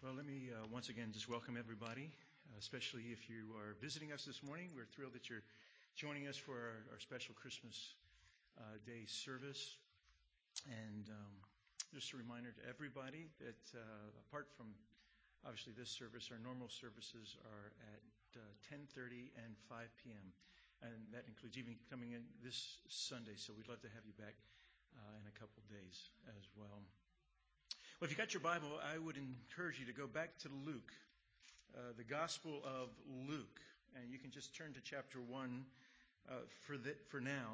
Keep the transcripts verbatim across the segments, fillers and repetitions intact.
Well, let me uh, once again just welcome everybody, uh, especially if you are visiting us this morning. We're thrilled that you're joining us for our, our special Christmas uh, Day service. And um, just a reminder to everybody that uh, apart from obviously this service, our normal services are at uh, ten thirty and five p.m. And that includes even coming in this Sunday. So we'd love to have you back uh, in a couple days as well. Well, if you got your Bible, I would encourage you to go back to Luke, uh, the Gospel of Luke, and you can just turn to chapter one uh, for the, for now.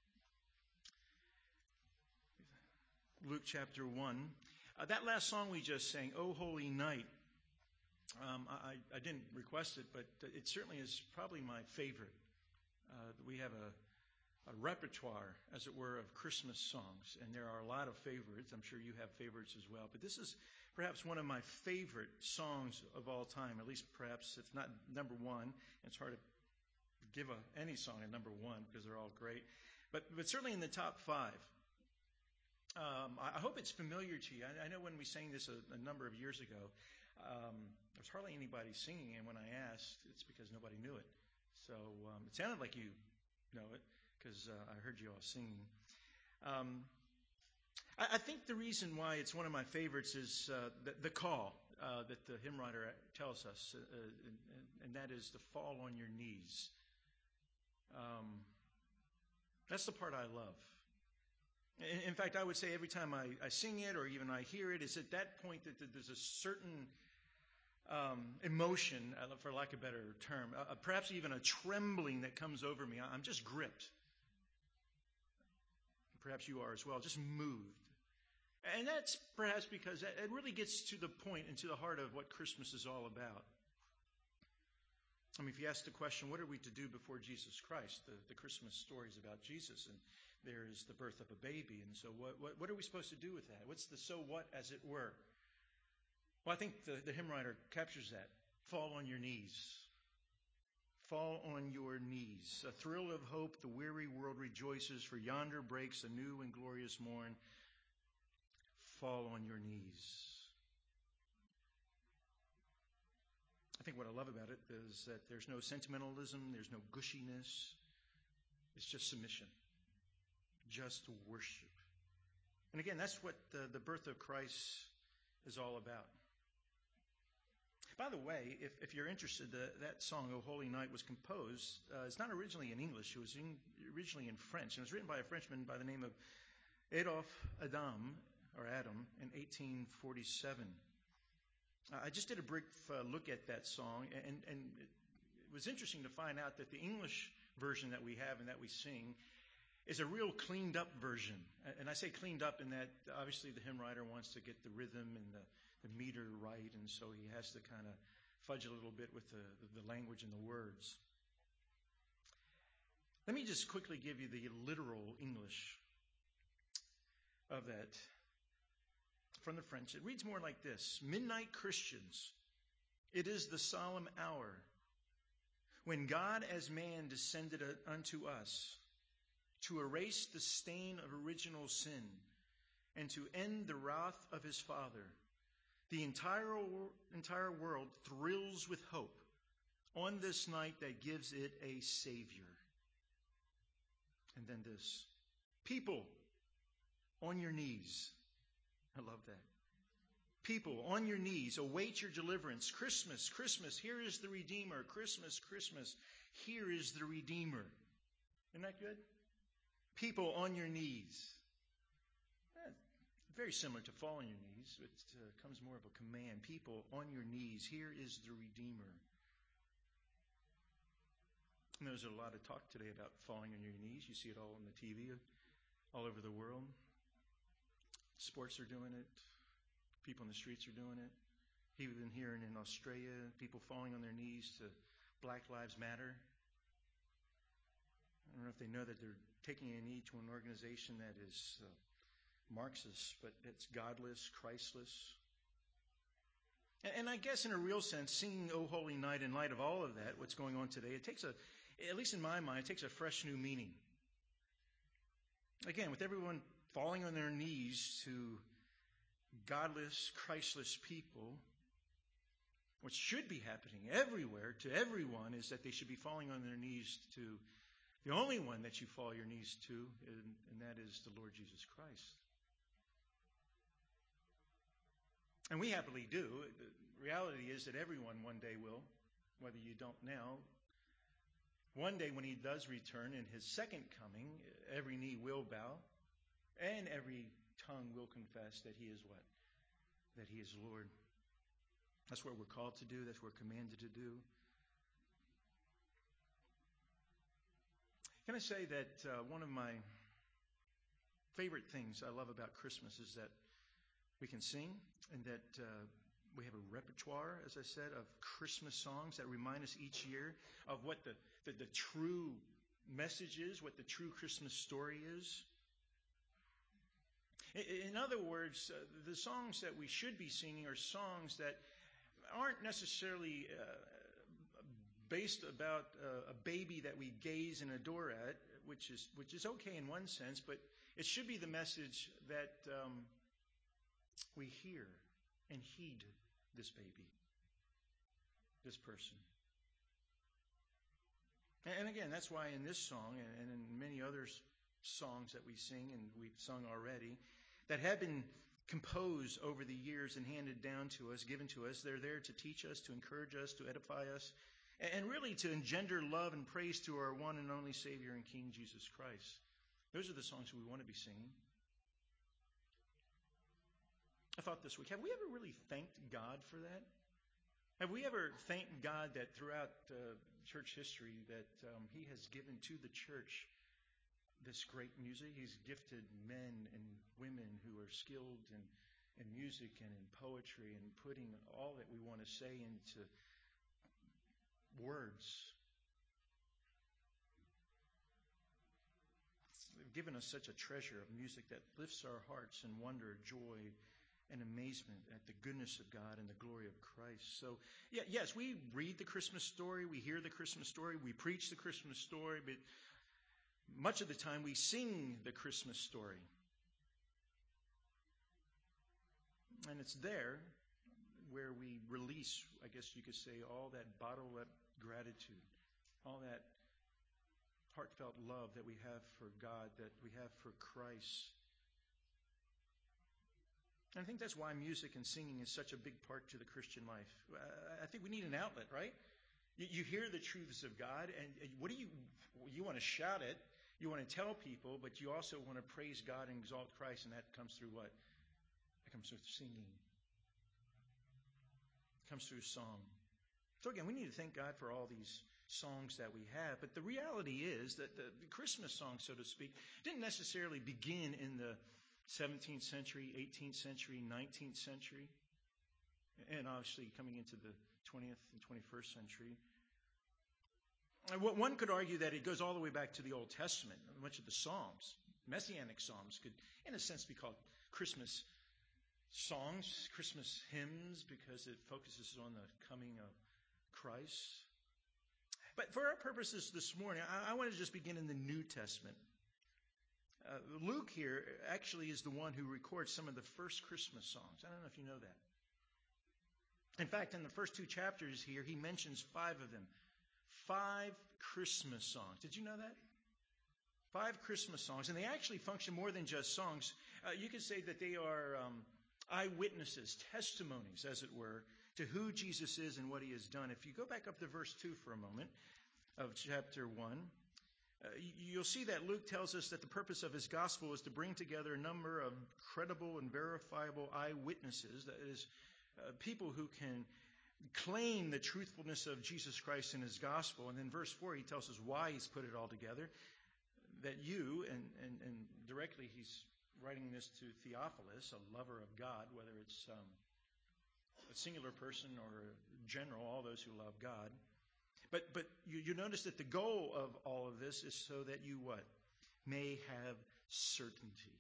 Luke chapter one. Uh, that last song we just sang, "O Holy Night," um, I, I didn't request it, but it certainly is probably my favorite. Uh, we have a a repertoire, as it were, of Christmas songs. And there are a lot of favorites. I'm sure you have favorites as well. But this is perhaps one of my favorite songs of all time, at least perhaps if not number one. It's hard to give a, any song a number one because they're all great. But, but certainly in the top five. Um, I, I hope it's familiar to you. I, I know when we sang this a, a number of years ago, um, there was hardly anybody singing. And when I asked, it's because nobody knew it. So um, it sounded like you know it, because uh, I heard you all singing. Um, I, I think the reason why it's one of my favorites is uh, the, the call uh, that the hymn writer tells us, uh, and, and that is to fall on your knees. Um, that's the part I love. In, in fact, I would say every time I, I sing it or even I hear it, it's at that point that, that there's a certain um, emotion, uh, for lack of a better term, uh, perhaps even a trembling that comes over me. I'm just gripped. Perhaps you are as well, just moved. And that's perhaps because it really gets to the point and to the heart of what Christmas is all about. I mean, if you ask the question, what are we to do before Jesus Christ? The, the Christmas story is about Jesus, and there is the birth of a baby. And so what, what, what are we supposed to do with that? What's the so what, as it were? Well, I think the, the hymn writer captures that. Fall on your knees. Fall on your knees. A thrill of hope, the weary world rejoices, for yonder breaks a new and glorious morn. Fall on your knees. I think what I love about it is that there's no sentimentalism, there's no gushiness. It's just submission. Just worship. And again, that's what the, the birth of Christ is all about. By the way, if, if you're interested, the, that song, "O Holy Night," was composed. Uh, it's not originally in English. It was in, originally in French. And it was written by a Frenchman by the name of Adolphe Adam, or Adam, in eighteen forty-seven. Uh, I just did a brief uh, look at that song, and, and it was interesting to find out that the English version that we have and that we sing is a real cleaned up version. And I say cleaned up in that obviously the hymn writer wants to get the rhythm and the, the meter right, and so he has to kind of fudge a little bit with the, the language and the words. Let me just quickly give you the literal English of that from the French. It reads more like this: "Midnight Christians, it is the solemn hour when God as man descended unto us to erase the stain of original sin and to end the wrath of his Father. The entire, entire world thrills with hope on this night that gives it a Savior." And then this: "People on your knees." I love that. "People on your knees, await your deliverance. Christmas, Christmas, here is the Redeemer. Christmas, Christmas, here is the Redeemer." Isn't that good? People on your knees. Eh, very similar to fall on your knees. It uh, comes more of a command. People on your knees, here is the Redeemer. And there's a lot of talk today about falling on your knees. You see it all on the T V, all over the world. Sports are doing it. People in the streets are doing it. Even here in Australia, people falling on their knees to Black Lives Matter. I don't know if they know that they're taking a knee to an organization that is uh, Marxist, but it's godless, Christless. And, and I guess in a real sense, singing "O Holy Night" in light of all of that, what's going on today, it takes a, at least in my mind, it takes a fresh new meaning. Again, with everyone falling on their knees to godless, Christless people, what should be happening everywhere to everyone is that they should be falling on their knees to the only one that you fall your knees to, and, and that is the Lord Jesus Christ. And we happily do. The reality is that everyone one day will, whether you don't now. One day when he does return in his second coming, every knee will bow and every tongue will confess that he is what? That he is Lord. That's what we're called to do. That's what we're commanded to do. Can I say that uh, one of my favorite things I love about Christmas is that we can sing and that uh, we have a repertoire, as I said, of Christmas songs that remind us each year of what the, the, the true message is, what the true Christmas story is. In, in other words, uh, the songs that we should be singing are songs that aren't necessarily uh, based about uh, a baby that we gaze and adore at, which is which is okay in one sense, but it should be the message that um, we hear and heed this baby, this person. And again, that's why in this song and in many other songs that we sing and we've sung already that have been composed over the years and handed down to us, given to us, they're there to teach us, to encourage us, to edify us, and really to engender love and praise to our one and only Savior and King, Jesus Christ. Those are the songs we want to be singing. I thought this week, have we ever really thanked God for that? Have we ever thanked God that throughout uh, church history that um, He has given to the church this great music? He's gifted men and women who are skilled in, in music and in poetry and putting all that we want to say into words. They've given us such a treasure of music that lifts our hearts in wonder, joy, and amazement at the goodness of God and the glory of Christ. So, yeah, yes, we read the Christmas story, we hear the Christmas story, we preach the Christmas story, but much of the time we sing the Christmas story. And it's there where we release, I guess you could say, all that bottled up gratitude, all that heartfelt love that we have for God, that we have for Christ. And I think that's why music and singing is such a big part to the Christian life. I think we need an outlet, right? You hear the truths of God, and what do you, you want to shout it, you want to tell people, but you also want to praise God and exalt Christ, and that comes through what? It comes through singing. It comes through song. So again, we need to thank God for all these songs that we have, but the reality is that the, the Christmas song, so to speak, didn't necessarily begin in the seventeenth century, eighteenth century, nineteenth century, and obviously coming into the twentieth and twenty-first century. And what one could argue that it goes all the way back to the Old Testament. Much of the Psalms, Messianic Psalms, could, in a sense, be called Christmas songs, Christmas hymns, because it focuses on the coming of Christ. But for our purposes this morning, I, I want to just begin in the New Testament. Uh, Luke here actually is the one who records some of the first Christmas songs. I don't know if you know that. In fact, in the first two chapters here, he mentions five of them. Five Christmas songs. Did you know that? Five Christmas songs. And they actually function more than just songs. Uh, you could say that they are um, eyewitnesses, testimonies, as it were, to who Jesus is and what he has done. If you go back up to verse two for a moment of chapter one, Uh, you'll see that Luke tells us that the purpose of his gospel is to bring together a number of credible and verifiable eyewitnesses, that is, uh, people who can claim the truthfulness of Jesus Christ and his gospel. And then verse four, he tells us why he's put it all together, that you, and, and, and directly he's writing this to Theophilus, a lover of God, whether it's um, a singular person or general, all those who love God. But but you, you notice that the goal of all of this is so that you what? May have certainty.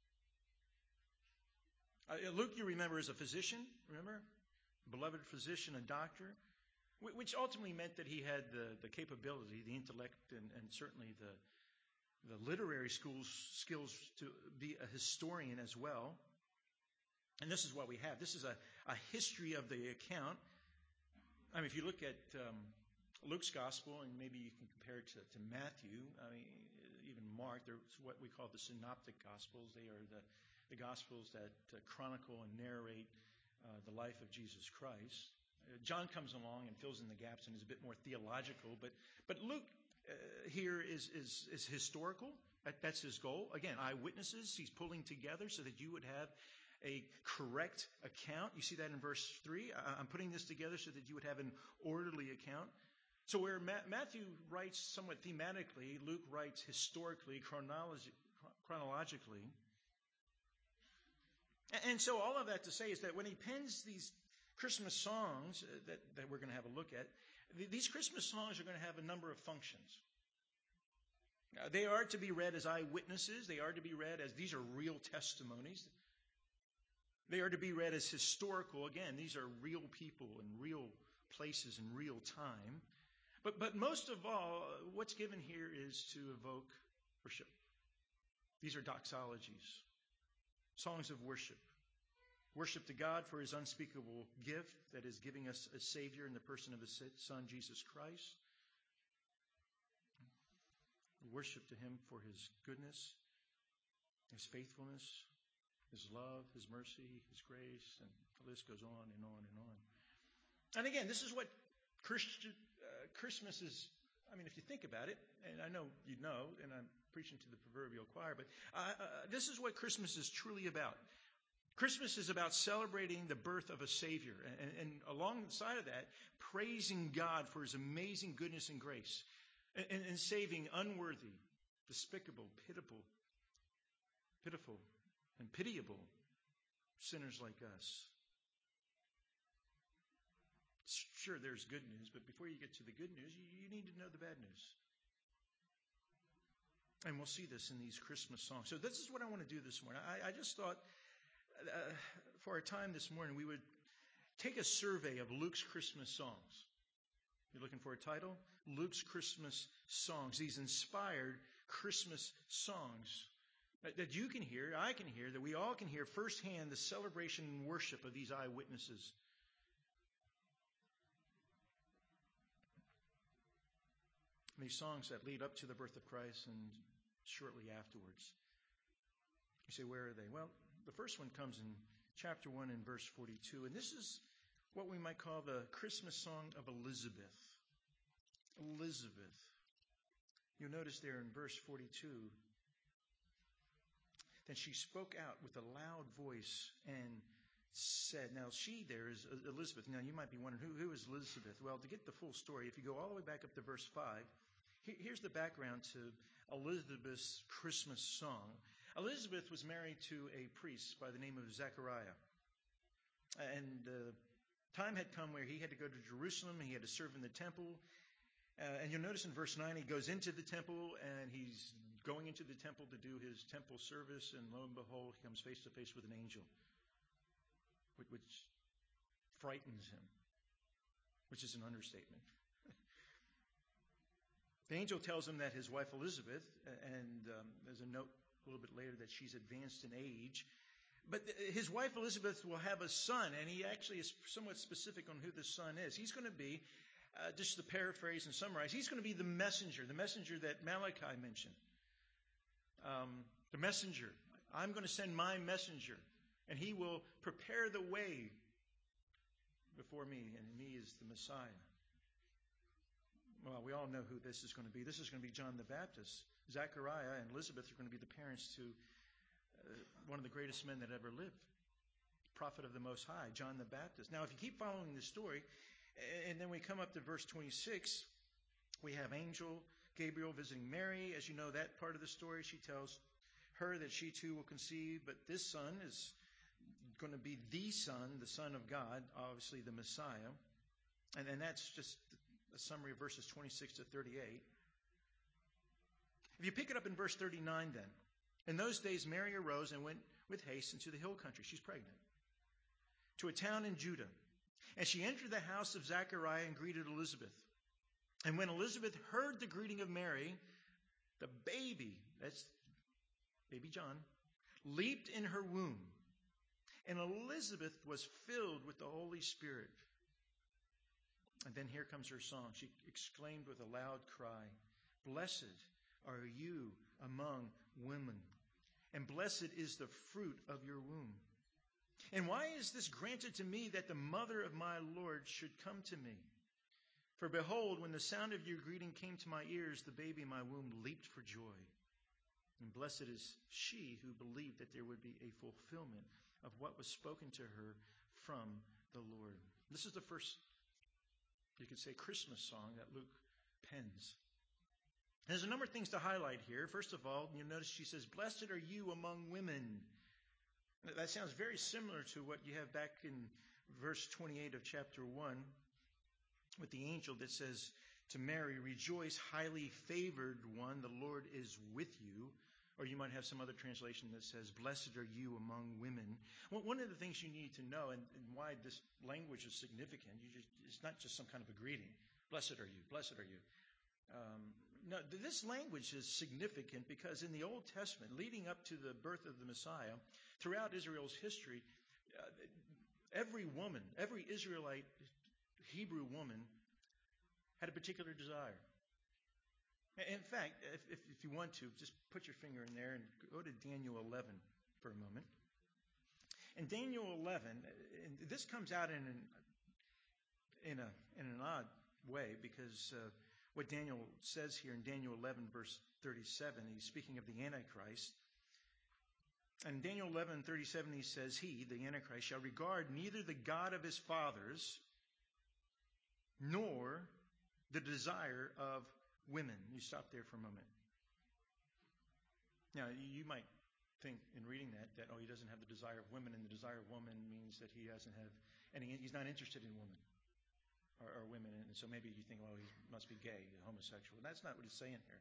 Uh, Luke, you remember, is a physician, remember? Beloved physician, a doctor, which ultimately meant that he had the, the capability, the intellect, and, and certainly the, the literary schools, skills to be a historian as well. And this is what we have. This is a, a history of the account I mean, if you look at um, Luke's gospel, and maybe you can compare it to, to Matthew, I mean, even Mark, they're what we call the synoptic gospels. They are the, the gospels that uh, chronicle and narrate uh, the life of Jesus Christ. Uh, John comes along and fills in the gaps and is a bit more theological, but but Luke uh, here is, is is historical. That, that's his goal. Again, eyewitnesses. He's pulling together so that you would have a correct account. You see that in verse three. I, I'm putting this together so that you would have an orderly account. So where Ma- Matthew writes somewhat thematically, Luke writes historically, chronologi- chronologically. And, and so all of that to say is that when he pens these Christmas songs uh, that, that we're going to have a look at, th- these Christmas songs are going to have a number of functions. Uh, they are to be read as eyewitnesses. They are to be read as these are real testimonies. They are to be read as historical. Again, these are real people and real places in real time. But but most of all, what's given here is to evoke worship. These are doxologies, songs of worship. Worship to God for his unspeakable gift that is giving us a Savior in the person of his Son, Jesus Christ. Worship to him for his goodness, his faithfulness, his love, his mercy, his grace, and the list goes on and on and on. And again, this is what Christian, uh, Christmas is. I mean, if you think about it, and I know you know, and I'm preaching to the proverbial choir, but uh, uh, this is what Christmas is truly about. Christmas is about celebrating the birth of a Savior, and, and alongside of that, praising God for his amazing goodness and grace, and, and, and saving unworthy, despicable, pitiful, pitiful, and pitiable sinners like us. Sure, there's good news, but before you get to the good news, you, you need to know the bad news. And we'll see this in these Christmas songs. So this is what I want to do this morning. I, I just thought uh, for our time this morning, we would take a survey of Luke's Christmas songs. You're looking for a title? Luke's Christmas songs. These inspired Christmas songs that, that you can hear, I can hear, that we all can hear firsthand the celebration and worship of these eyewitnesses. These songs that lead up to the birth of Christ and shortly afterwards. You say, where are they? Well, the first one comes in chapter one and verse forty-two. And this is what we might call the Christmas song of Elizabeth. Elizabeth. You'll notice there in verse forty-two, then she spoke out with a loud voice and said, now she there is Elizabeth. Now you might be wondering, who, who is Elizabeth? Well, to get the full story, if you go all the way back up to verse five, here's the background to Elizabeth's Christmas song. Elizabeth was married to a priest by the name of Zechariah. And uh, time had come where he had to go to Jerusalem. He had to serve in the temple. Uh, and you'll notice in verse nine, he goes into the temple and he's going into the temple to do his temple service. And lo and behold, he comes face to face with an angel, which frightens him, which is an understatement. The angel tells him that his wife Elizabeth, and um, there's a note a little bit later that she's advanced in age, but his wife Elizabeth will have a son, and he actually is somewhat specific on who the son is. He's going to be, uh, just to paraphrase and summarize, he's going to be the messenger, the messenger that Malachi mentioned. Um, the messenger. I'm going to send my messenger, and he will prepare the way before me, and me is the Messiah. Well, we all know who this is going to be. This is going to be John the Baptist. Zechariah and Elizabeth are going to be the parents to uh, one of the greatest men that ever lived, prophet of the Most High, John the Baptist. Now, if you keep following the story, and then we come up to verse twenty-six, we have angel Gabriel visiting Mary. As you know that part of the story, she tells her that she too will conceive, but this son is going to be the son, the Son of God, obviously the Messiah. And, and that's just a summary of verses twenty-six to thirty-eight. If you pick it up in verse thirty-nine then, in those days Mary arose and went with haste into the hill country. She's pregnant. To a town in Judah. And she entered the house of Zechariah and greeted Elizabeth. And when Elizabeth heard the greeting of Mary, the baby, that's baby John, leaped in her womb. And Elizabeth was filled with the Holy Spirit. And then here comes her song. She exclaimed with a loud cry, "Blessed are you among women, and blessed is the fruit of your womb. And why is this granted to me, that the mother of my Lord should come to me? For behold, when the sound of your greeting came to my ears, the baby in my womb leaped for joy. And blessed is she who believed that there would be a fulfillment of what was spoken to her from the Lord." This is the first, you could say, Christmas song that Luke pens. There's a number of things to highlight here. First of all, you'll notice she says, "Blessed are you among women." That sounds very similar to what you have back in verse twenty-eight of chapter one with the angel that says to Mary, "Rejoice, highly favored one, the Lord is with you." Or you might have some other translation that says, "Blessed are you among women." Well, one of the things you need to know, and, and why this language is significant, you just, it's not just some kind of a greeting. "Blessed are you, blessed are you." Um, no, this language is significant because in the Old Testament, leading up to the birth of the Messiah, throughout Israel's history, uh, every woman, every Israelite Hebrew woman had a particular desire. In fact, if, if, if you want to, just put your finger in there and go to Daniel eleven for a moment. In Daniel eleven, and this comes out in an, in, a, in an odd way because uh, what Daniel says here in Daniel eleven, verse thirty-seven, he's speaking of the Antichrist. And Daniel eleven, thirty-seven, he says, "He, the Antichrist, shall regard neither the God of his fathers nor the desire of women." You stop there for a moment. Now, you might think in reading that, that, oh, he doesn't have the desire of women, and the desire of woman means that he doesn't have, and he, he's not interested in women or, or women. And so maybe you think, well, he must be gay, homosexual. That's not what he's saying here.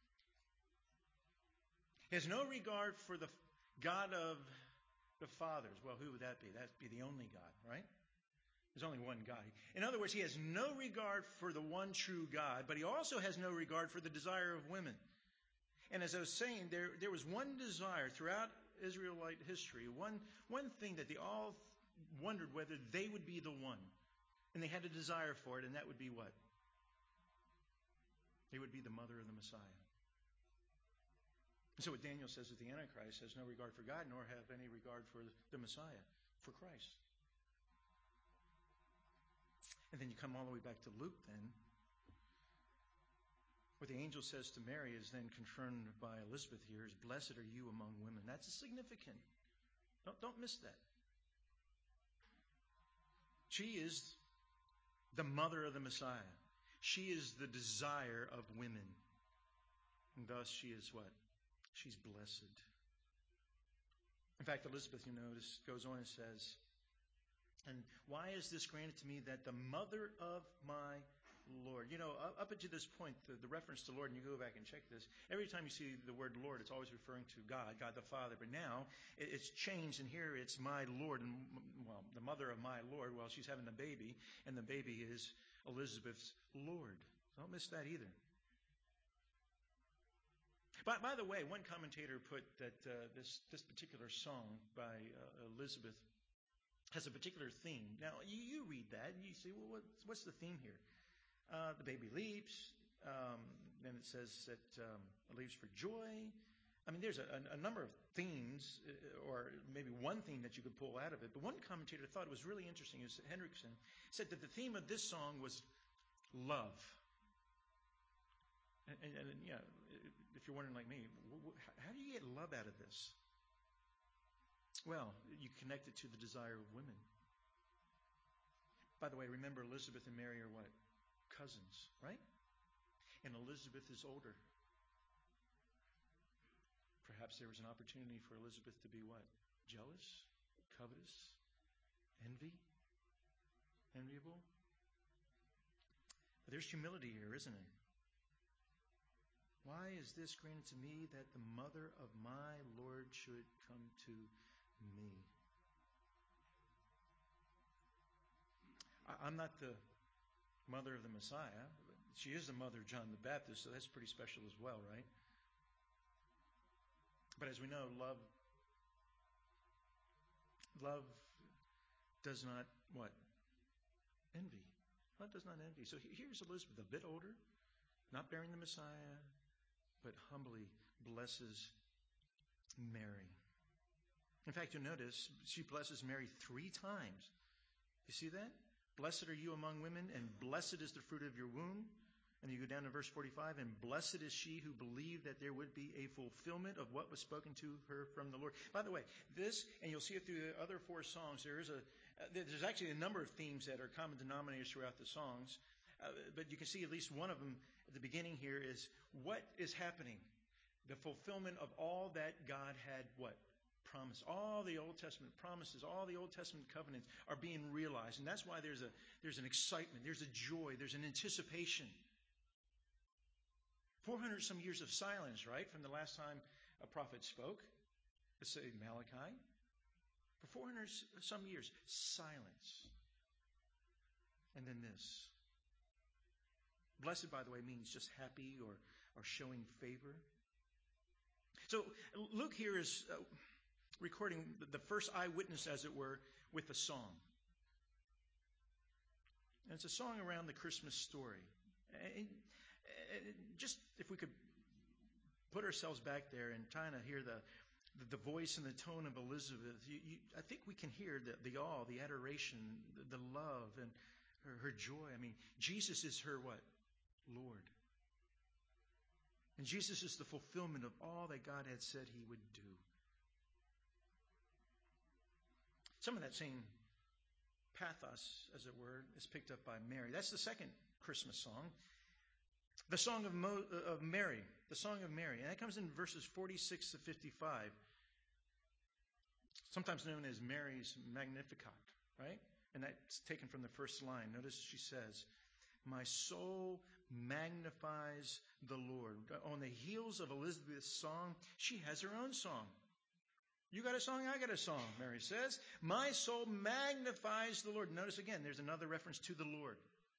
He has no regard for the God of the fathers. Well, who would that be? That'd be the only God, right? There's only one God. In other words, he has no regard for the one true God, but he also has no regard for the desire of women. And as I was saying, there, there was one desire throughout Israelite history, one, one thing that they all wondered whether they would be the one. And they had a desire for it, and that would be what? They would be the mother of the Messiah. And so what Daniel says is the Antichrist has no regard for God, nor have any regard for the Messiah, for Christ. And then you come all the way back to Luke then. What the angel says to Mary is then confirmed by Elizabeth here is, "Blessed are you among women." That's significant. Don't, don't miss that. She is the mother of the Messiah. She is the desire of women. And thus she is what? She's blessed. In fact, Elizabeth, you notice, goes on and says, "And why is this granted to me, that the mother of my Lord?" You know, up until this point, the, the reference to Lord, and you go back and check this, every time you see the word Lord, it's always referring to God, God the Father. But now it, it's changed, and here it's my Lord, and well, the mother of my Lord, well, she's having a baby, and the baby is Elizabeth's Lord. Don't miss that either. By, by the way, one commentator put that uh, this, this particular song by uh, Elizabeth has a particular theme. Now, you, you read that, and you say, well, what's, what's the theme here? Uh, the baby leaps. Um, then it says that um, it leaps for joy. I mean, there's a, a, a number of themes, uh, or maybe one theme that you could pull out of it. But one commentator thought it was really interesting. It was Hendrickson said that the theme of this song was love. And, and, and yeah, if you're wondering like me, how do you get love out of this? Well, you connect it to the desire of women. By the way, remember Elizabeth and Mary are what? Cousins, right? And Elizabeth is older. Perhaps there was an opportunity for Elizabeth to be what? Jealous? Covetous? Envy? Enviable? But there's humility here, isn't it? Why is this granted to me, that the mother of my Lord should come to me? I'm not the mother of the Messiah. She is the mother of John the Baptist, so that's pretty special as well, right? But as we know, love love does not what? Envy. God does not envy. So here's Elizabeth, a bit older, not bearing the Messiah, but humbly blesses Mary. In fact, you'll notice she blesses Mary three times. You see that? Blessed are you among women, and blessed is the fruit of your womb. And you go down to verse forty-five, and blessed is she who believed that there would be a fulfillment of what was spoken to her from the Lord. By the way, this, and you'll see it through the other four songs, there is a, uh, there's actually a number of themes that are common denominators throughout the songs. Uh, but you can see at least one of them at the beginning here is what is happening? The fulfillment of all that God had what? Promised. All the Old Testament promises, all the Old Testament covenants are being realized. And that's why there's a there's an excitement, there's a joy, there's an anticipation. four hundred some years of silence, right, from the last time a prophet spoke. Let's say Malachi. For four hundred some years, silence. And then this. Blessed, by the way, means just happy or, or showing favor. So Luke here is uh, recording the first eyewitness, as it were, with a song. And it's a song around the Christmas story. And, and just if we could put ourselves back there and trying to hear the the voice and the tone of Elizabeth, you, you, I think we can hear the, the awe, the adoration, the, the love, and her, her joy. I mean, Jesus is her what? Lord. And Jesus is the fulfillment of all that God had said he would do. Some of that same pathos, as it were, is picked up by Mary. That's the second Christmas song. The Song of, Mo, of Mary. The Song of Mary. And that comes in verses forty-six to fifty-five. Sometimes known as Mary's Magnificat, right? And that's taken from the first line. Notice she says, my soul magnifies the Lord. On the heels of Elizabeth's song, she has her own song. You got a song, I got a song, Mary says. My soul magnifies the Lord. Notice again, there's another reference to the Lord.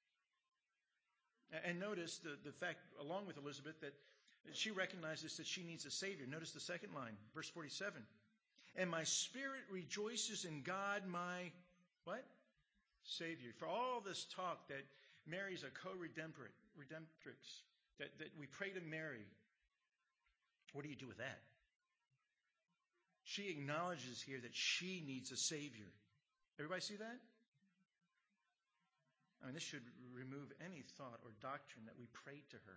And notice the, the fact, along with Elizabeth, that she recognizes that she needs a Savior. Notice the second line, verse forty-seven. And my spirit rejoices in God, my, what? Savior. For all this talk that Mary's a co-redemptrix, that, that we pray to Mary, what do you do with that? She acknowledges here that she needs a Savior. Everybody see that? I mean, this should remove any thought or doctrine that we pray to her.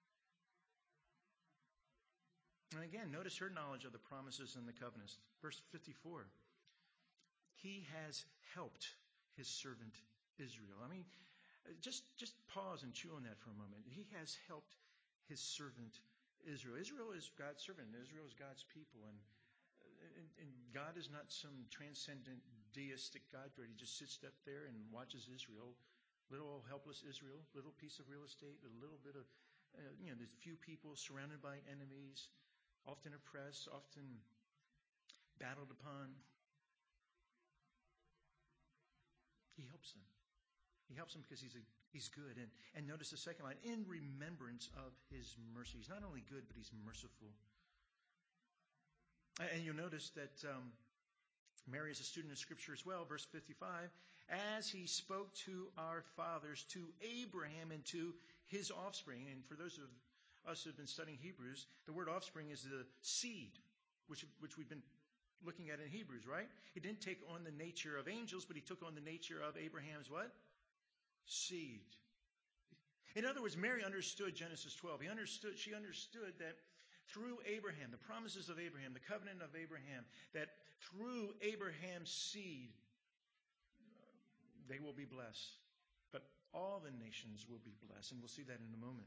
And again, notice her knowledge of the promises and the covenants. Verse fifty-four. He has helped his servant Israel. I mean, just, just pause and chew on that for a moment. He has helped his servant Israel. Israel is God's servant. Israel is God's people. And, and, and God is not some transcendent deistic God where he just sits up there and watches Israel. Little old helpless Israel, little piece of real estate, a little bit of, uh, you know, there's few people surrounded by enemies, often oppressed, often battled upon. He helps them. He helps them because he's a, he's good. And, and notice the second line, in remembrance of his mercy. He's not only good, but he's merciful. And you'll notice that um, Mary is a student of Scripture as well. Verse fifty-five, as he spoke to our fathers, to Abraham and to his offspring. And for those of us who have been studying Hebrews, the word offspring is the seed, which, which we've been looking at in Hebrews, right? He didn't take on the nature of angels, but he took on the nature of Abraham's what? Seed. In other words, Mary understood Genesis twelve. He understood, she understood that through Abraham, the promises of Abraham, the covenant of Abraham, that through Abraham's seed, they will be blessed. But all the nations will be blessed, and we'll see that in a moment.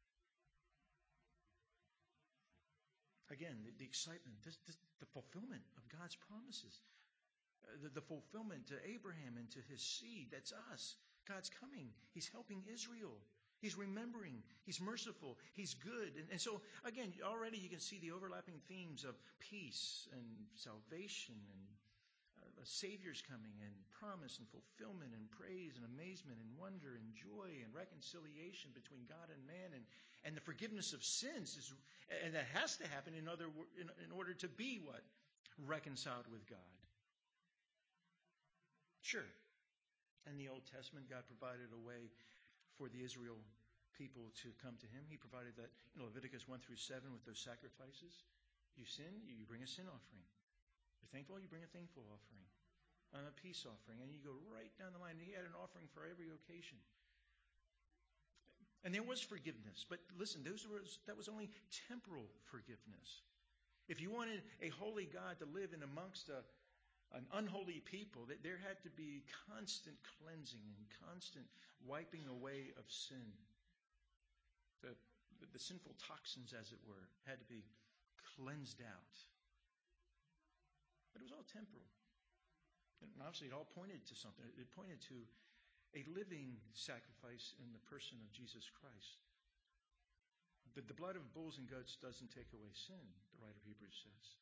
Again, the, the excitement, this, this, the fulfillment of God's promises, uh, the, the fulfillment to Abraham and to his seed, that's us. God's coming. He's helping Israel. He's remembering. He's merciful. He's good. And, and so, again, already you can see the overlapping themes of peace and salvation and uh, a Savior's coming and promise and fulfillment and praise and amazement and wonder and joy and reconciliation between God and man and, and the forgiveness of sins. Is, and that has to happen in, other, in, in order to be what? Reconciled with God. Sure. In the Old Testament, God provided a way for the Israel people to come to him. He provided that in Leviticus one through seven with those sacrifices. You sin, you bring a sin offering. You're thankful, you bring a thankful offering. And a peace offering. And you go right down the line. He had an offering for every occasion. And there was forgiveness. But listen, those was, that was only temporal forgiveness. If you wanted a holy God to live in amongst a, an unholy people, that there had to be constant cleansing and constant wiping away of sin. The, the, the sinful toxins, as it were, had to be cleansed out. But it was all temporal. And obviously it all pointed to something. It pointed to a living sacrifice in the person of Jesus Christ. The, the blood of bulls and goats doesn't take away sin, the writer of Hebrews says.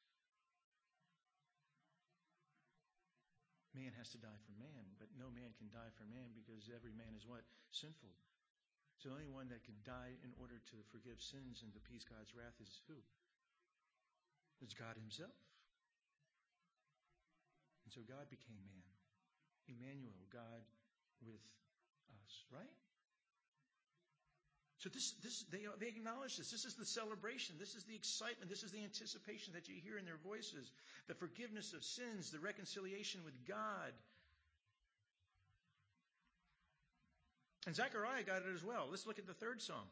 Man has to die for man, but no man can die for man because every man is what? Sinful. So the only one that can die in order to forgive sins and to appease God's wrath is who? It's God himself. And so God became man. Emmanuel, God with us, right? So this, this, they, they acknowledge this. This is the celebration. This is the excitement. This is the anticipation that you hear in their voices. The forgiveness of sins, the reconciliation with God. And Zechariah got it as well. Let's look at the third song.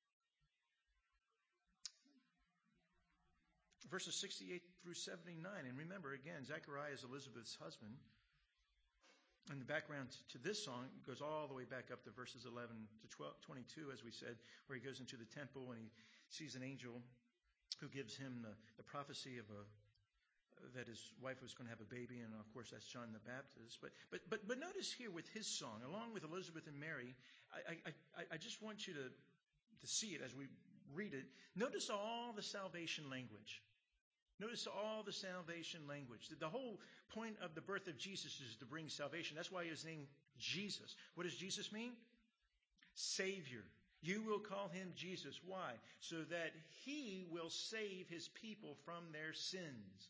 Verses sixty-eight through seventy-nine. And remember, again, Zechariah is Elizabeth's husband. And the background to this song goes all the way back up to verses eleven to twelve, twenty-two, as we said, where he goes into the temple and he sees an angel who gives him the, the prophecy of a that his wife was going to have a baby, and of course that's John the Baptist. But but but but notice here with his song, along with Elizabeth and Mary, I I, I, I just want you to to see it as we read it. Notice all the salvation language. Notice all the salvation language. The whole point of the birth of Jesus is to bring salvation. That's why his name Jesus. What does Jesus mean? Savior. You will call him Jesus. Why? So that he will save his people from their sins.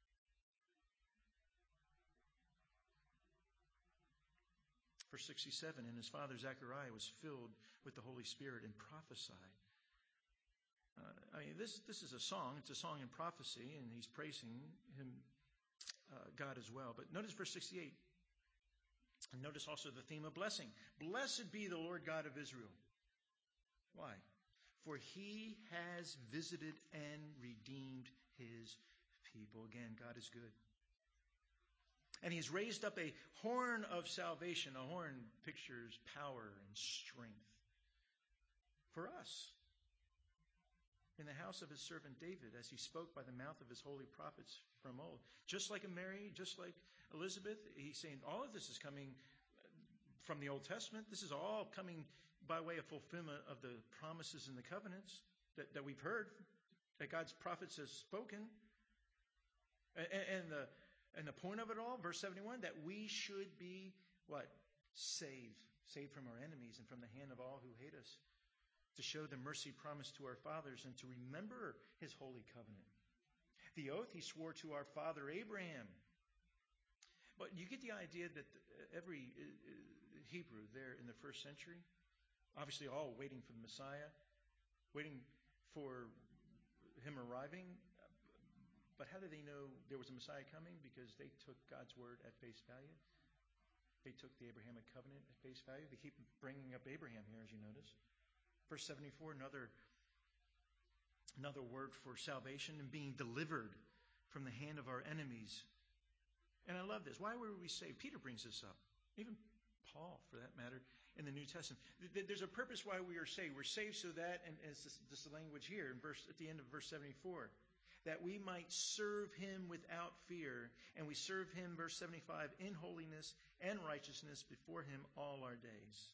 Verse sixty-seven, and his father Zechariah was filled with the Holy Spirit and prophesied. Uh, I mean, this this is a song. It's a song in prophecy, and he's praising him, uh, God as well. But notice verse sixty-eight. And notice also the theme of blessing. Blessed be the Lord God of Israel. Why? For he has visited and redeemed his people. Again, God is good. And he's raised up a horn of salvation. A horn pictures power and strength for us. In the house of his servant David, as he spoke by the mouth of his holy prophets from old. Just like Mary, just like Elizabeth, he's saying all of this is coming from the Old Testament. This is all coming by way of fulfillment of the promises and the covenants that, that we've heard, that God's prophets have spoken. And, and, the, and the point of it all, verse seventy-one, that we should be, what? Saved. Saved from our enemies and from the hand of all who hate us. To show the mercy promised to our fathers and to remember his holy covenant. The oath he swore to our father Abraham. But you get the idea that every Hebrew there in the first century, obviously all waiting for the Messiah, waiting for him arriving. But how did they know there was a Messiah coming? Because they took God's word at face value. They took the Abrahamic covenant at face value. They keep bringing up Abraham here, as you notice. Verse seventy-four, another, another word for salvation and being delivered from the hand of our enemies. And I love this. Why were we saved? Peter brings this up. Even Paul, for that matter, in the New Testament. There's a purpose why we are saved. We're saved so that, and it's this, this language here in verse at the end of verse seventy-four, that we might serve him without fear. And we serve him, verse seventy-five, in holiness and righteousness before him all our days.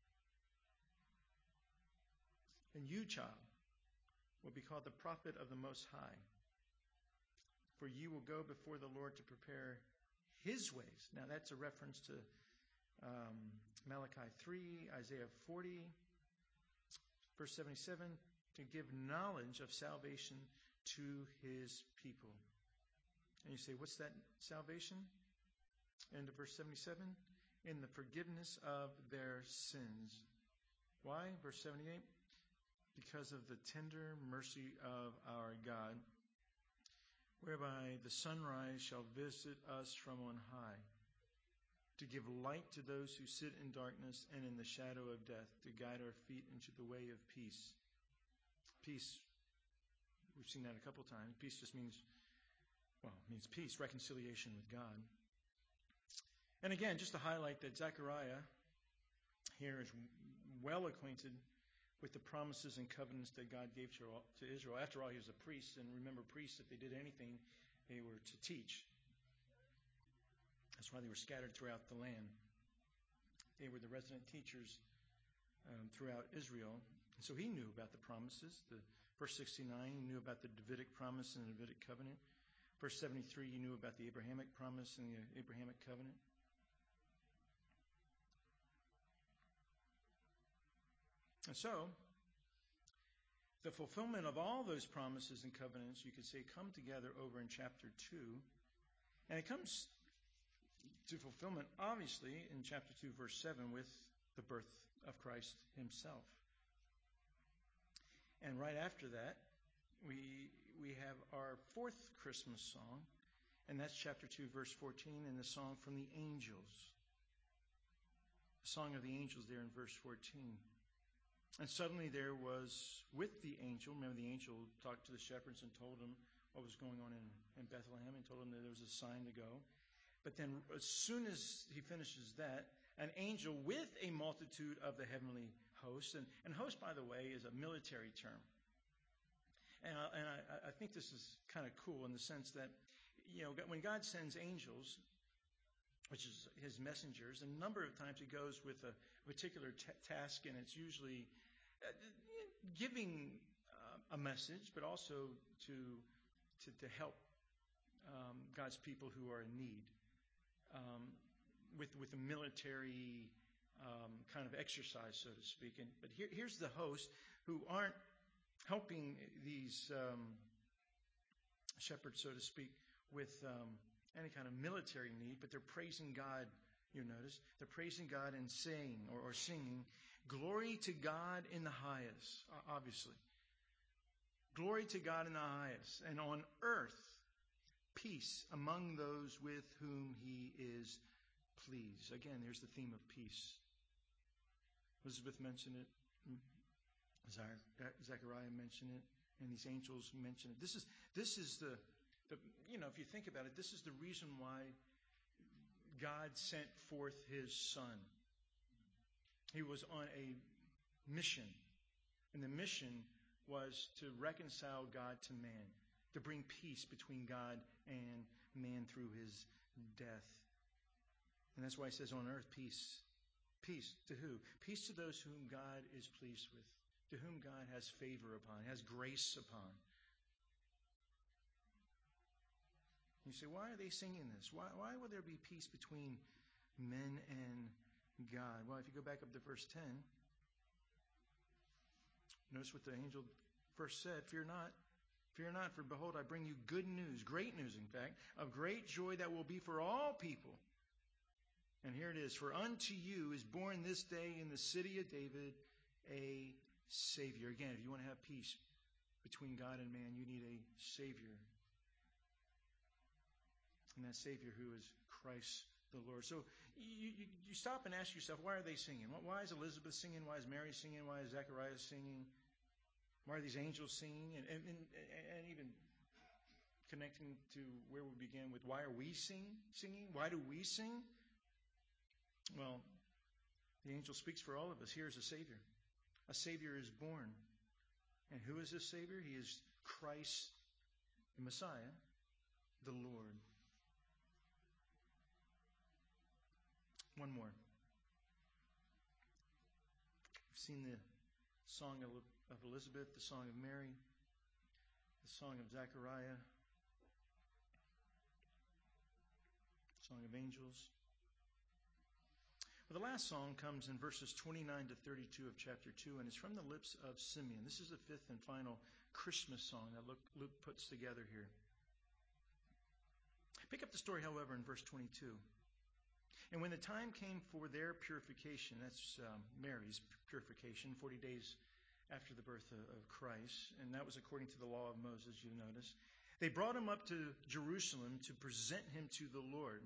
And you, child, will be called the prophet of the Most High. For you will go before the Lord to prepare his ways. Now that's a reference to um, Malachi three, Isaiah forty, verse seventy-seven, to give knowledge of salvation to his people. And you say, what's that salvation? End of verse seventy-seven. in the forgiveness of their sins. Why? Verse seventy-eight. Because of the tender mercy of our God, whereby the sunrise shall visit us from on high, to give light to those who sit in darkness and in the shadow of death, to guide our feet into the way of peace. Peace, we've seen that a couple times. Peace just means, well, it means peace, reconciliation with God. And again, just to highlight that Zechariah here is well acquainted with the promises and covenants that God gave to Israel. After all, he was a priest, and remember, priests, if they did anything, they were to teach. That's why they were scattered throughout the land. They were the resident teachers um, throughout Israel. And so he knew about the promises. The, verse sixty-nine, he knew about the Davidic promise and the Davidic covenant. Verse seventy-three, he knew about the Abrahamic promise and the Abrahamic covenant. And so, the fulfillment of all those promises and covenants, you could say, come together over in chapter two. And it comes to fulfillment, obviously, in chapter two, verse seven, with the birth of Christ himself. And right after that, we we have our fourth Christmas song, and that's chapter two, verse fourteen, and the song from the angels. The song of the angels there in verse fourteen. And suddenly there was with the angel, remember the angel talked to the shepherds and told them what was going on in, in Bethlehem and told them that there was a sign to go. But then as soon as he finishes that, an angel with a multitude of the heavenly hosts, and, and host, by the way, is a military term. And, I, and I, I think this is kind of cool in the sense that, you know, when God sends angels, which is his messengers, a number of times he goes with a particular t- task, and it's usually uh, giving uh, a message, but also to to, to help um, God's people who are in need um, with with a military um, kind of exercise, so to speak. And but here, here's the host who aren't helping these um, shepherds, so to speak, with um, any kind of military need, but they're praising God. You notice they're praising God and saying or, or singing, "Glory to God in the highest." Obviously, glory to God in the highest, and on earth peace among those with whom He is pleased. Again, there's the theme of peace. Elizabeth mentioned it. Zechariah mentioned it, and these angels mention it. This is this is the, the you know, if you think about it, this is the reason why God sent forth his Son. He was on a mission, and the mission was to reconcile God to man, to bring peace between God and man through his death. And that's why he says on earth, peace. Peace to who? Peace to those whom God is pleased with, to whom God has favor upon, has grace upon. You say, why are they singing this? Why, why would there be peace between men and God? Well, if you go back up to verse ten, notice what the angel first said, "Fear not, fear not, for behold, I bring you good news," great news, in fact, "of great joy that will be for all people." And here it is, "For unto you is born this day in the city of David a Savior." Again, if you want to have peace between God and man, you need a Savior. And that Savior who is Christ the Lord. So you, you, you stop and ask yourself, why are they singing? Why is Elizabeth singing? Why is Mary singing? Why is Zechariah singing? Why are these angels singing? And, and, and, and even connecting to where we began with, why are we sing, singing? Why do we sing? Well, the angel speaks for all of us. Here is a Savior. A Savior is born. And who is this Savior? He is Christ, the Messiah, the Lord. One more. We've seen the song of Elizabeth, the song of Mary, the song of Zechariah, the song of angels. Well, the last song comes in verses twenty-nine to thirty-two of chapter two, and it's from the lips of Simeon. This is the fifth and final Christmas song that Luke puts together here. Pick up the story, however, in verse twenty-two. And when the time came for their purification, that's um, Mary's purification, forty days after the birth of, of Christ, and that was according to the law of Moses, you notice, they brought him up to Jerusalem to present him to the Lord.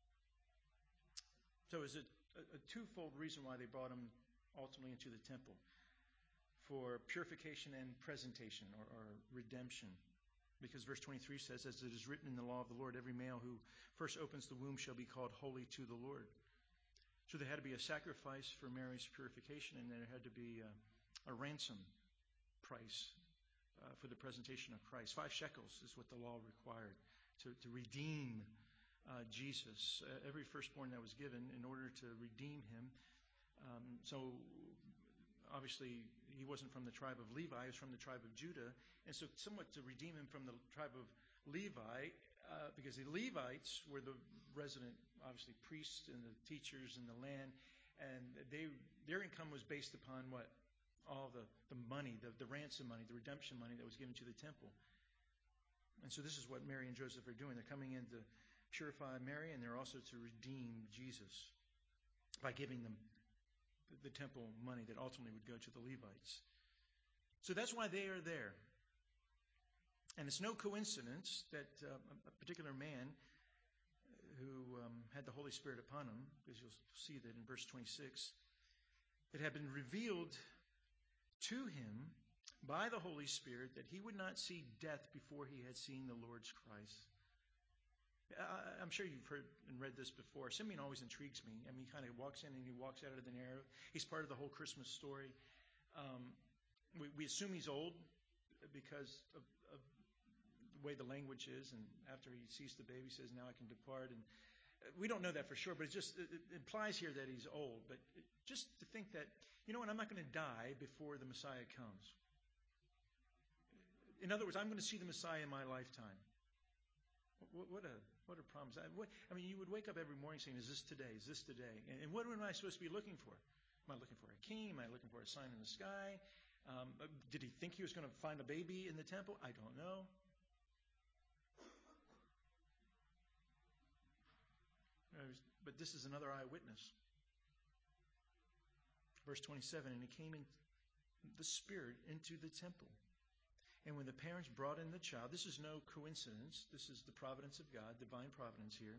So it's a, a, a twofold reason why they brought him ultimately into the temple, for purification and presentation, or, or redemption. Because verse twenty-three says, as it is written in the law of the Lord, every male who first opens the womb shall be called holy to the Lord. So there had to be a sacrifice for Mary's purification, and there had to be a, a ransom price uh, for the presentation of Christ. Five shekels is what the law required to, to redeem uh, Jesus. Uh, every firstborn that was given in order to redeem him. Um, so obviously, he wasn't from the tribe of Levi, he was from the tribe of Judah. And so somewhat to redeem him from the tribe of Levi, uh, because the Levites were the resident, obviously, priests and the teachers in the land. And they their income was based upon what? All the, the money, the, the ransom money, the redemption money that was given to the temple. And so this is what Mary and Joseph are doing. They're coming in to purify Mary, and they're also to redeem Jesus by giving them the temple money that ultimately would go to the Levites. So that's why they are there. And it's no coincidence that uh, a particular man who um, had the Holy Spirit upon him, because you'll see that in verse twenty-six, it had been revealed to him by the Holy Spirit that he would not see death before he had seen the Lord's Christ. I, I'm sure you've heard and read this before. Simeon always intrigues me. I mean, he kind of walks in and he walks out of the narrative. He's part of the whole Christmas story. Um, we, we assume he's old because of, of the way the language is. And after he sees the baby, he says, now I can depart. And we don't know that for sure, but it just it, it implies here that he's old. But it, just to think that, you know what, I'm not going to die before the Messiah comes. In other words, I'm going to see the Messiah in my lifetime. What, what a what a promise! I, what, I mean, you would wake up every morning saying, "Is this today? Is this today?" And, and what am I supposed to be looking for? Am I looking for a king? Am I looking for a sign in the sky? Um, did he think he was going to find a baby in the temple? I don't know. But this is another eyewitness. Verse twenty-seven, and he came in the Spirit into the temple. And when the parents brought in the child, this is no coincidence. This is the providence of God, divine providence here.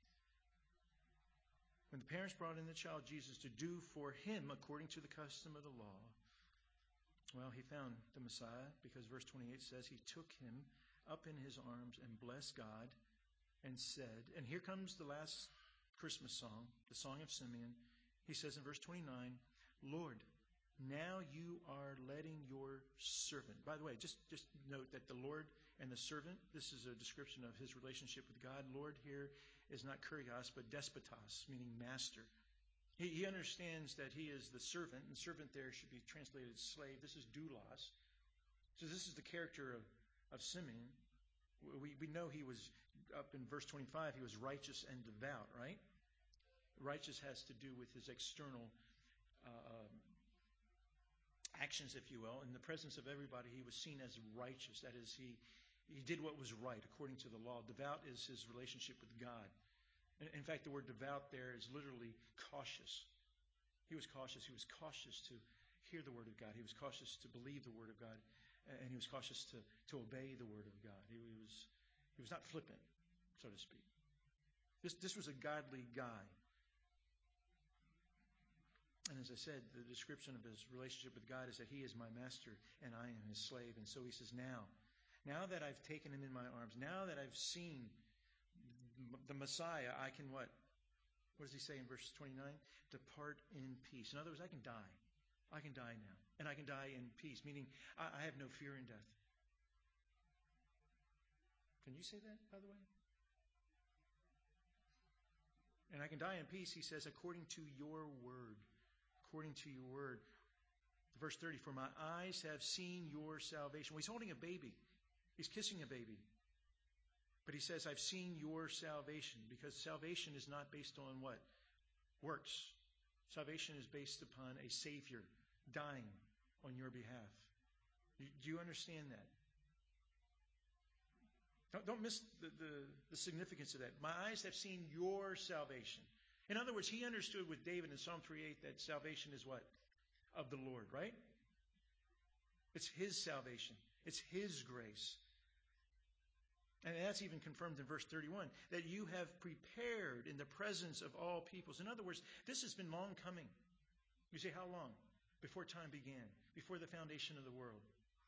When the parents brought in the child Jesus to do for him according to the custom of the law, well, he found the Messiah, because verse twenty-eight says he took him up in his arms and blessed God and said, and here comes the last Christmas song, the Song of Simeon. He says in verse twenty-nine, Lord, now you are letting your servant. By the way, just, just note that the Lord and the servant, this is a description of his relationship with God. Lord here is not kurios, but despotos, meaning master. He, he understands that he is the servant, and servant there should be translated slave. This is doulos. So this is the character of, of Simeon. We, we know he was, up in verse twenty-five, he was righteous and devout, right? Righteous has to do with his external uh, actions, if you will. In the presence of everybody, he was seen as righteous. That is, he, he did what was right according to the law. Devout is his relationship with God. In, in fact, the word devout there is literally cautious. He was cautious. He was cautious to hear the word of God. He was cautious to believe the word of God. And he was cautious to, to obey the word of God. He, he was he was not flippant, so to speak. This, this was a godly guy. And as I said, the description of his relationship with God is that he is my master and I am his slave. And so he says, now, now that I've taken him in my arms, now that I've seen the Messiah, I can what? What does he say in verse twenty-nine? Depart in peace. In other words, I can die. I can die now. And I can die in peace, meaning I, I have no fear in death. Can you say that, by the way? And I can die in peace, he says, according to your word. According to your word. Verse thirty, for my eyes have seen your salvation. Well, he's holding a baby. He's kissing a baby. But he says, I've seen your salvation, because salvation is not based on what? Works. Salvation is based upon a Savior dying on your behalf. Do you understand that? Don't, don't miss the, the, the significance of that. My eyes have seen your salvation. In other words, he understood with David in Psalm three eight that salvation is what? Of the Lord, right? It's his salvation. It's his grace. And that's even confirmed in verse thirty-one, that you have prepared in the presence of all peoples. In other words, this has been long coming. You say, how long? Before time began, before the foundation of the world.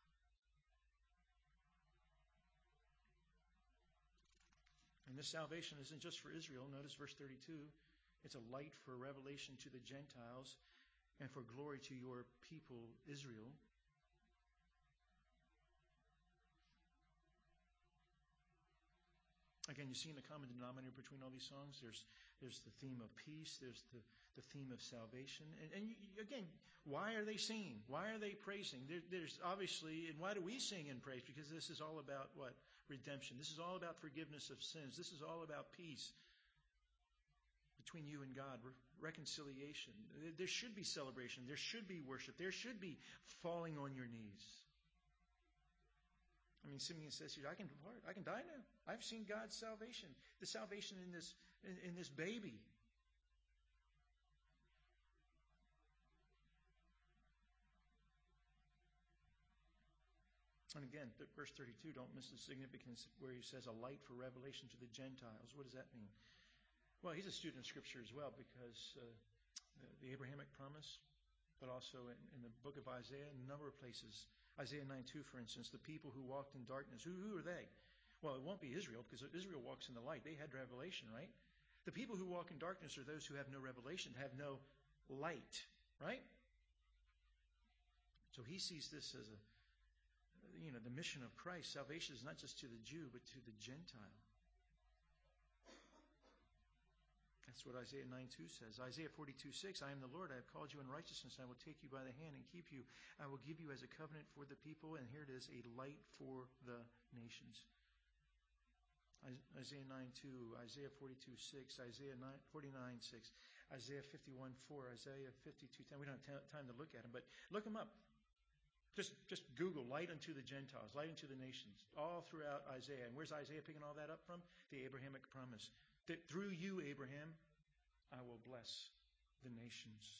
And this salvation isn't just for Israel. Notice verse thirty-two. It's a light for revelation to the Gentiles and for glory to your people, Israel. Again, you see the common denominator between all these songs. There's there's the theme of peace. There's the, the theme of salvation. And, and you, again, why are they singing? Why are they praising? There, there's obviously, and why do we sing and praise? Because this is all about what? Redemption. This is all about forgiveness of sins. This is all about peace between you and God, re- reconciliation. There should be celebration. There should be worship. There should be falling on your knees. I mean, Simeon says here, I can depart. I can die now. I've seen God's salvation. The salvation in this in, in this baby. And again, verse thirty-two, don't miss the significance where he says a light for revelation to the Gentiles. What does that mean? Well, he's a student of Scripture as well, because uh, the Abrahamic promise, but also in, in the book of Isaiah, in a number of places. Isaiah nine two, for instance, the people who walked in darkness. Who, who are they? Well, it won't be Israel, because Israel walks in the light. They had revelation, right? The people who walk in darkness are those who have no revelation, have no light, right? So he sees this as a, you know, the mission of Christ. Salvation is not just to the Jew, but to the Gentile. That's what Isaiah nine two says. Isaiah forty-two six, I am the Lord, I have called you in righteousness, I will take you by the hand and keep you. I will give you as a covenant for the people, and here it is, a light for the nations. Isaiah nine two, Isaiah forty-two six, Isaiah forty-nine six, Isaiah fifty-one four, Isaiah fifty-two ten. We don't have time to look at them, but look them up. Just, just Google light unto the Gentiles, light unto the nations, all throughout Isaiah. And where's Isaiah picking all that up from? The Abrahamic promise. That through you, Abraham, I will bless the nations.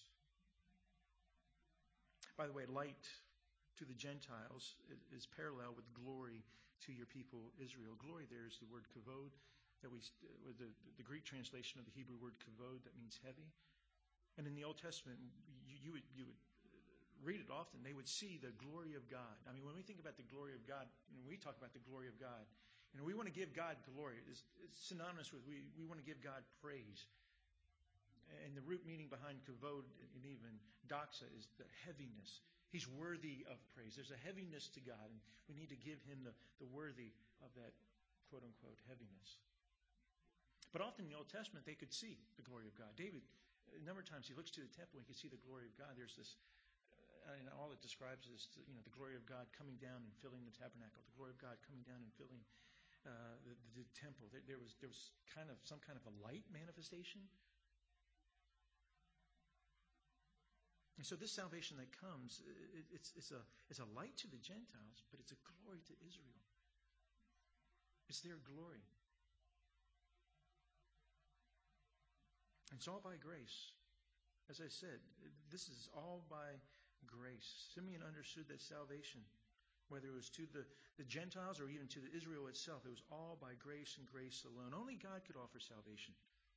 By the way, light to the Gentiles is parallel with glory to your people, Israel. Glory there is the word kavod, that we, with the, the Greek translation of the Hebrew word kavod, that means heavy. And in the Old Testament, you, you would, you would read it often. They would see the glory of God. I mean, when we think about the glory of God, when we talk about the glory of God, you know, we want to give God glory. It's, it's synonymous with we, we want to give God praise. And the root meaning behind kavod and even doxa is the heaviness. He's worthy of praise. There's a heaviness to God, and we need to give him the, the worthy of that quote-unquote heaviness. But often in the Old Testament, they could see the glory of God. David, a number of times, he looks to the temple and he can see the glory of God. There's this, uh, and all it describes is, you know, the glory of God coming down and filling the tabernacle. The glory of God coming down and filling uh, the, the, the temple. There, there was there was kind of some kind of a light manifestation. And so this salvation that comes, it, it's, it's, a, it's a light to the Gentiles, but it's a glory to Israel. It's their glory. And it's all by grace. As I said, this is all by grace. Simeon understood that salvation, whether it was to the, the Gentiles or even to the Israel itself, it was all by grace and grace alone. Only God could offer salvation.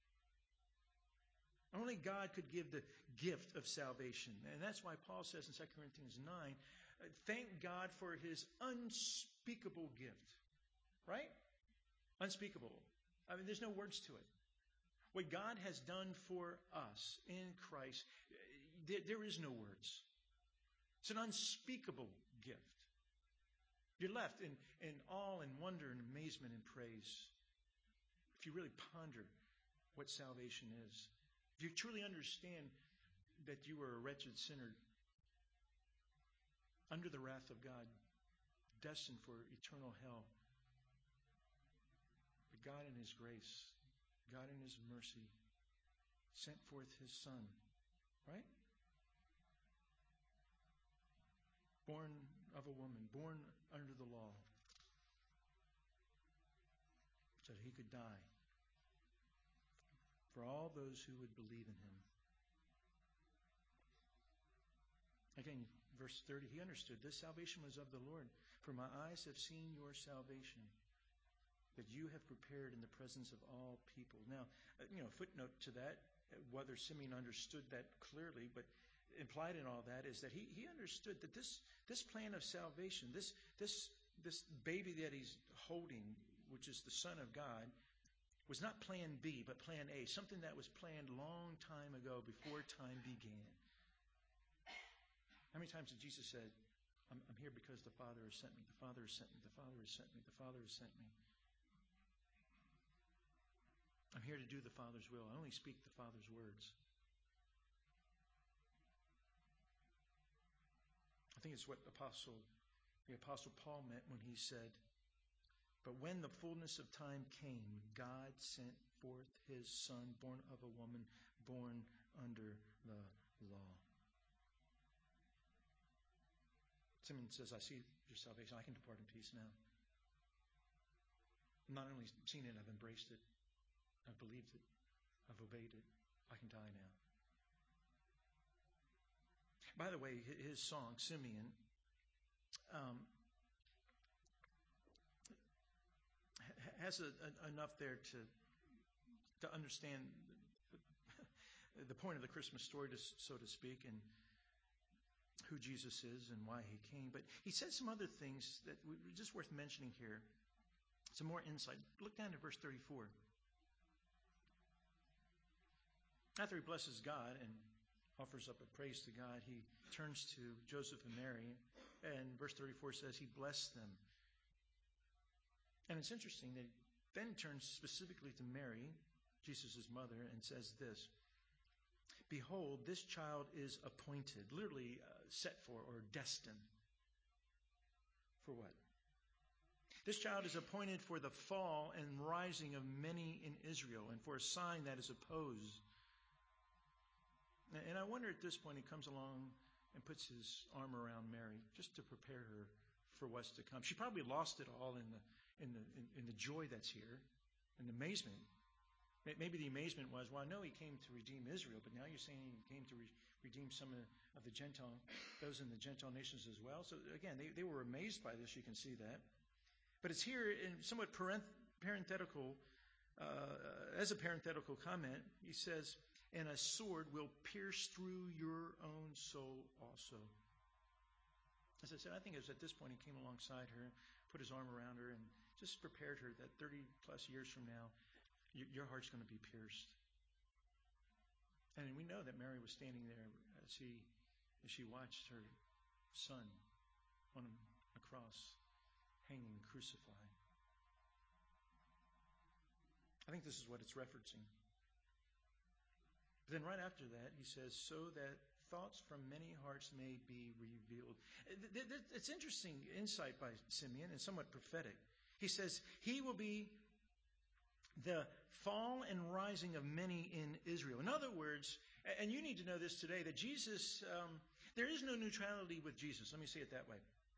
Only God could give the gift of salvation. And that's why Paul says in Second Corinthians nine, thank God for his unspeakable gift. Right? Unspeakable. I mean, there's no words to it. What God has done for us in Christ, there, there is no words. It's an unspeakable gift. You're left in, in awe and wonder and amazement and praise if you really ponder what salvation is. If you truly understand that you are a wretched sinner under the wrath of God, destined for eternal hell, but God in his grace, God in his mercy, sent forth his Son, right? Born of a woman, born under the law, so that he could die for all those who would believe in him. Again, verse thirty, he understood this salvation was of the Lord. For my eyes have seen your salvation, that you have prepared in the presence of all people. Now, you know, footnote to that, whether Simeon understood that clearly, but implied in all that is that he, he understood that this this plan of salvation, this this this baby that he's holding, which is the Son of God, was not plan B, but plan A, something that was planned long time ago before time began. How many times did Jesus say, I'm, I'm here because the Father has sent me, the Father has sent me, the Father has sent me, the Father has sent me. I'm here to do the Father's will. I only speak the Father's words. I think it's what Apostle, the Apostle Paul meant when he said, but when the fullness of time came, God sent forth his Son, born of a woman, born under the law. Simeon says, I see your salvation. I can depart in peace now. I've not only seen it, I've embraced it. I've believed it. I've obeyed it. I can die now. By the way, his song, Simeon, um, has a, a, enough there to to understand the point of the Christmas story, to, so to speak, and who Jesus is and why he came. But he said some other things that are just worth mentioning here. Some more insight. Look down at verse thirty-four. After he blesses God and offers up a praise to God, he turns to Joseph and Mary, and verse thirty-four says he blessed them. And it's interesting that he then turns specifically to Mary, Jesus' mother, and says this, behold, this child is appointed, literally uh, set for or destined. For what? This child is appointed for the fall and rising of many in Israel, and for a sign that is opposed. And I wonder at this point he comes along and puts his arm around Mary just to prepare her for what's to come. She probably lost it all in the in the in, in the joy that's here, and the amazement. Maybe the amazement was, well, I know he came to redeem Israel, but now you're saying he came to re- redeem some of, of the Gentile, those in the Gentile nations as well. So again, they, they were amazed by this. You can see that. But it's here in somewhat parent, parenthetical, uh, as a parenthetical comment, he says, and a sword will pierce through your own soul also. As I said, I think it was at this point he came alongside her, put his arm around her, and just prepared her that thirty plus years from now, your heart's going to be pierced. And we know that Mary was standing there as she, as she watched her son on a cross, hanging, crucified. I think this is what it's referencing. But then right after that, he says, so that thoughts from many hearts may be revealed. It's interesting insight by Simeon and somewhat prophetic. He says, he will be the fall and rising of many in Israel. In other words, and you need to know this today, that Jesus, um, there is no neutrality with Jesus. Let me say it that way.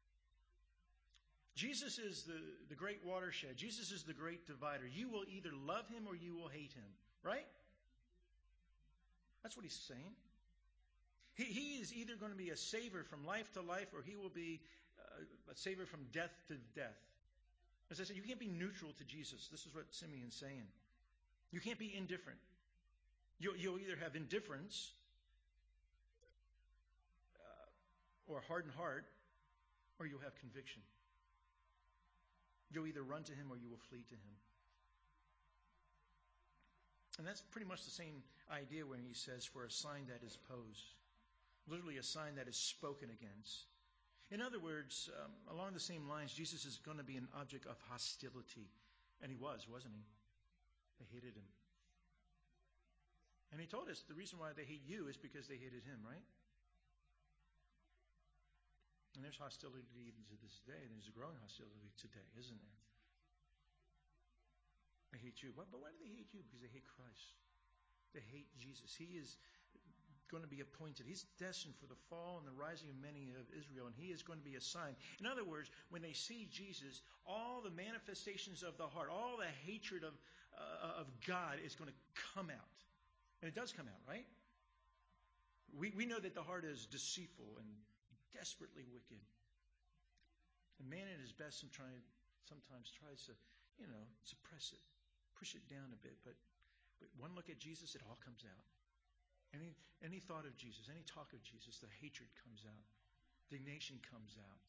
Jesus is the, the great watershed. Jesus is the great divider. You will either love him or you will hate him. Right? That's what he's saying. He, he is either going to be a savior from life to life, or he will be uh, a savior from death to death. As I said, you can't be neutral to Jesus. This is what Simeon's saying. You can't be indifferent. You'll, you'll either have indifference uh, or hardened heart, or you'll have conviction. You'll either run to him or you will flee to him. And that's pretty much the same idea when he says, for a sign that is opposed. Literally a sign that is spoken against. In other words, um, along the same lines, Jesus is going to be an object of hostility. And he was, wasn't he? They hated him. And he told us the reason why they hate you is because they hated him, right? And there's hostility even to this day. There's a growing hostility today, isn't there? They hate you. But, but why do they hate you? Because they hate Christ. They hate Jesus. He is going to be appointed. He's destined for the fall and the rising of many of Israel, and he is going to be a sign. In other words, when they see Jesus, all the manifestations of the heart, all the hatred of, uh, of God is going to come out. And it does come out, right? We, we know that the heart is deceitful and desperately wicked. And man at his best sometimes, sometimes tries to, you know, suppress it, push it down a bit. But, but one look at Jesus, it all comes out. Any, any thought of Jesus, any talk of Jesus, the hatred comes out. Indignation comes out.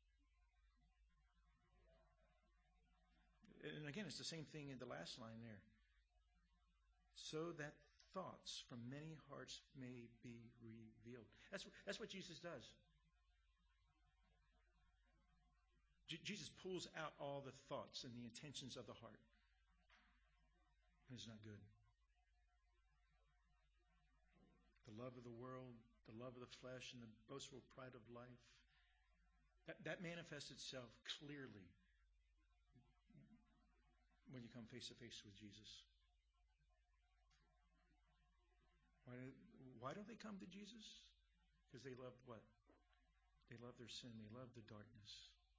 And again, it's the same thing in the last line there. So that thoughts from many hearts may be revealed. That's, that's what Jesus does. J- Jesus pulls out all the thoughts and the intentions of the heart. And it's not good. The love of the world, the love of the flesh, and the boastful pride of life. That, that manifests itself clearly when you come face to face with Jesus. Why, do, why don't they come to Jesus? Because they love what? They love their sin. They love the darkness.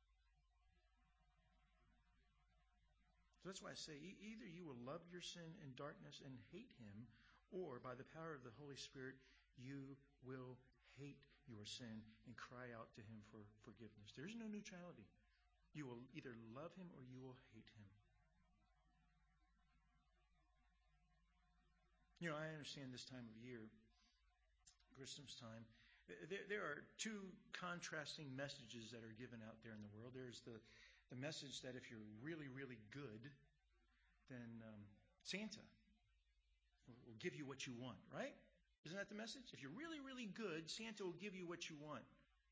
So that's why I say e- either you will love your sin and darkness and hate him, or by the power of the Holy Spirit, you will hate your sin and cry out to him for forgiveness. There's no neutrality. You will either love him or you will hate him. You know, I understand this time of year, Christmas time, there, there are two contrasting messages that are given out there in the world. There's the, the message that if you're really, really good, then um, Santa will, will give you what you want, right? Isn't that the message? If you're really, really good, Santa will give you what you want.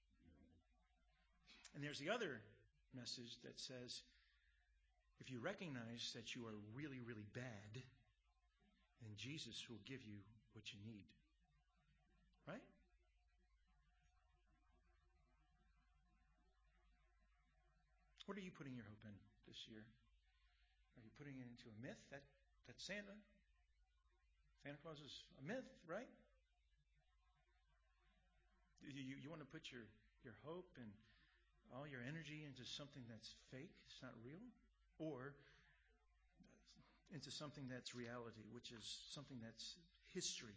And there's the other message that says, if you recognize that you are really, really bad, then Jesus will give you what you need. Right? What are you putting your hope in this year? Are you putting it into a myth? That that's Santa. Santa Claus is a myth, right? You, you, you want to put your, your hope and all your energy into something that's fake, it's not real? Or into something that's reality, which is something that's history.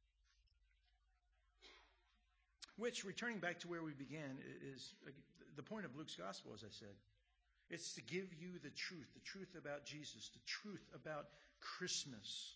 Which, returning back to where we began, is the point of Luke's gospel, as I said. It's to give you the truth, the truth about Jesus, the truth about Christmas.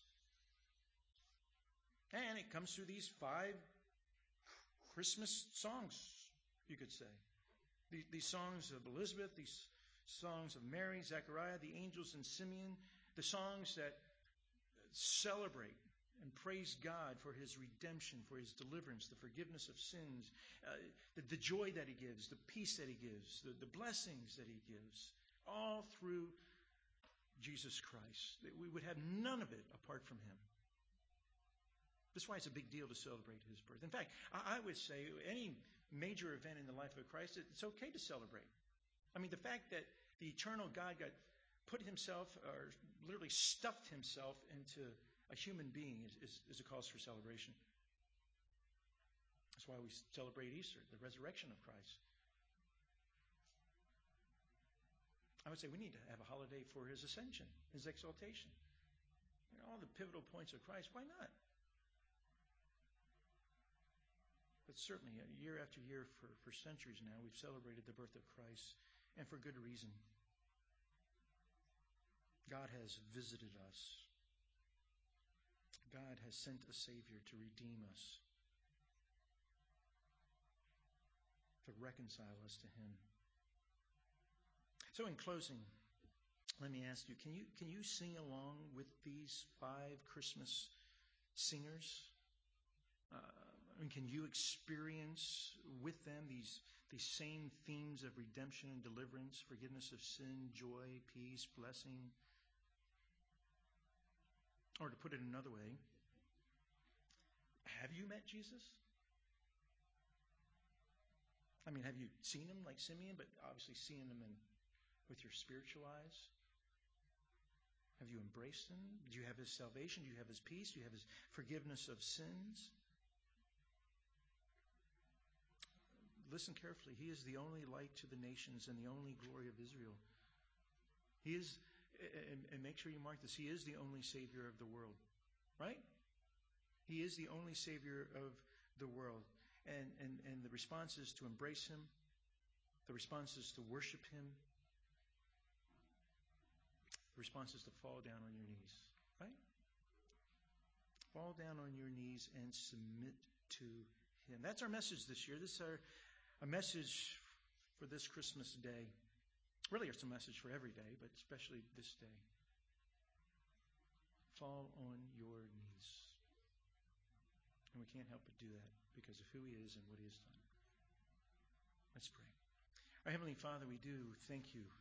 And it comes through these five Christmas songs, you could say. These, these songs of Elizabeth, these songs of Mary, Zechariah, the angels and Simeon, the songs that celebrate and praise God for his redemption, for his deliverance, the forgiveness of sins, uh, the, the joy that he gives, the peace that he gives, the, the blessings that he gives, all through Jesus Christ. We would have none of it apart from him. That's why it's a big deal to celebrate his birth. In fact, I, I would say any major event in the life of Christ, it's okay to celebrate. I mean, the fact that the eternal God got put himself, or literally stuffed himself into a human being is, is, is a cause for celebration. That's why we celebrate Easter, the resurrection of Christ. I would say we need to have a holiday for his ascension, his exaltation. You know, all the pivotal points of Christ, why not? But certainly, year after year for, for centuries now, we've celebrated the birth of Christ, and for good reason. God has visited us. God has sent a Savior to redeem us, to reconcile us to him. So in closing, let me ask you, can you can you sing along with these five Christmas singers? Uh, I mean, can you experience with them these these same themes of redemption and deliverance, forgiveness of sin, joy, peace, blessing? Or to put it another way, have you met Jesus? I mean, have you seen him like Simeon, but obviously seen him in, with your spiritual eyes? Have you embraced him? Do you have his salvation? Do you have his peace? Do you have his forgiveness of sins? Listen carefully. He is the only light to the nations and the only glory of Israel. He is and, and make sure you mark this. He is the only Savior of the world, right? He is the only Savior of the world. And, and, and the response is to embrace Him. The response is to worship Him. The response is to fall down on your knees, right? Fall down on your knees and submit to Him. That's our message this year. This is our a message for this Christmas day. Really, it's a message for every day, but especially this day. Fall on your knees. And we can't help but do that because of who He is and what He has done. Let's pray. Our Heavenly Father, we do thank You